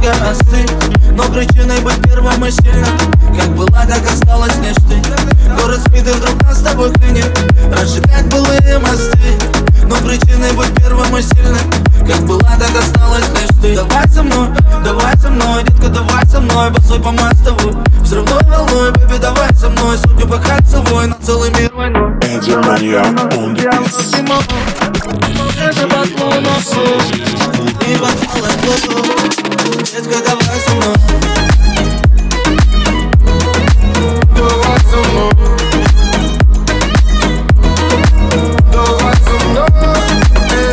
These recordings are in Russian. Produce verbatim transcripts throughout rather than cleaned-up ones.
немного остыть, но причиной быть первым и сильным, как была, так осталась лишь ты. Город спит и вдруг нас с тобой клинит, разжигать былые мосты, но причиной быть первым и сильным, как была, так осталась лишь ты. Давай со мной, давай со мной, детка, давай со мной, босой по мостовой, взрывной волной, бэби, давай со мной, сотню по кольцевой, на целый мир войной. Эдди Маньяк on the beat. Это под луну, и подпалась плоту, детка, давай со мной. Давай со мной, давай со мной, эй.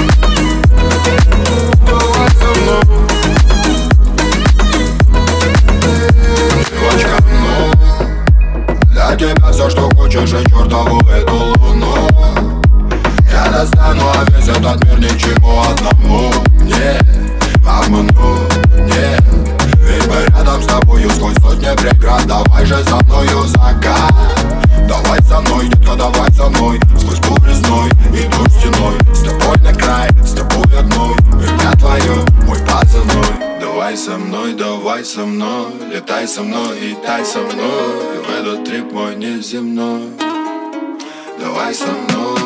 Давай со мной, девочка, ну для тебя все, что хочешь, и чертову эту луну. Я достану, а весь этот мир ничему одному не обману, нет. Ведь мы рядом с тобою сквозь сотни преград. Давай же со мною закат. Давай со мной, детка, давай со мной, сквозь бурь зной и дождь стеной. С тобой на край, с тобой одной, имя твое, мой позывной. Давай со мной, давай со мной, летай со мной и тай со мной, в этот трип мой неземной. Давай со мной.